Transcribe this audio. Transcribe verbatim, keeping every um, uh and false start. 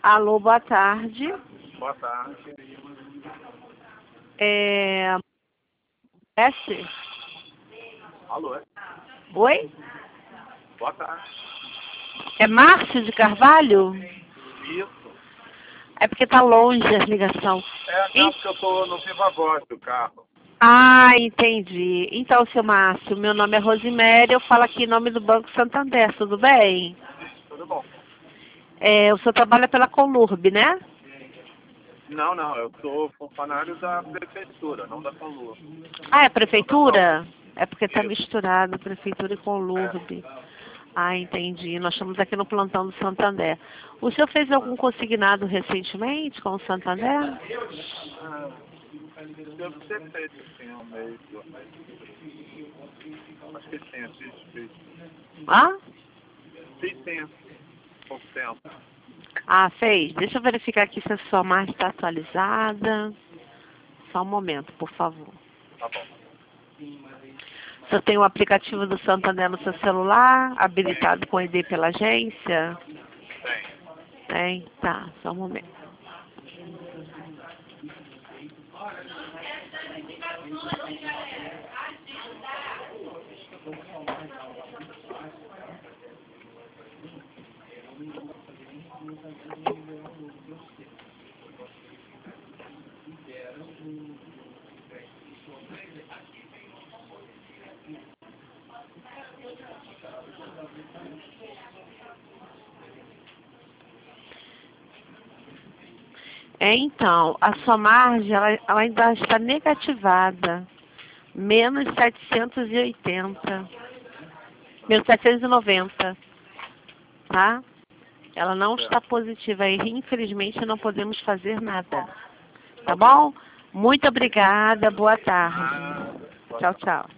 Alô, boa tarde. Boa tarde. É... S? Alô, é? Oi? Boa tarde. É Márcio de Carvalho? Isso. É porque tá longe a ligação. É, não, porque eu tô no viva voz do carro. Ah, entendi. Então, seu Márcio, meu nome é Rosiméria, eu falo aqui em nome do Banco Santander, tudo bem? Tudo bom? É, o senhor trabalha pela Colurb, né? Não, não, eu sou funcionário da prefeitura, não da Colur. Ah, é prefeitura? É porque tá Isso. misturado, prefeitura e É. Colurb. Ah, entendi. Nós estamos aqui no plantão do Santander. O senhor fez algum consignado recentemente com o Santander? Ah, devo ter feito assim um mês, dois meses. Acho que sim, fiz, fiz. Ah? Fiz sim, pouco tempo. Ah, fez? Deixa eu verificar aqui se a sua marca está atualizada. Só um momento, por favor. Tá bom. O senhor tem o aplicativo do Santander no seu celular, habilitado com I D pela agência? Tem. Tem? Tá, só um momento. É, então, a sua margem ela, ela ainda está negativada. Menos setecentos e oitenta. Menos setecentos e noventa. Tá? Ela não está positiva e, infelizmente, não podemos fazer nada. Tá bom? Muito obrigada. Boa tarde. Ah, boa Tchau, tarde. tchau.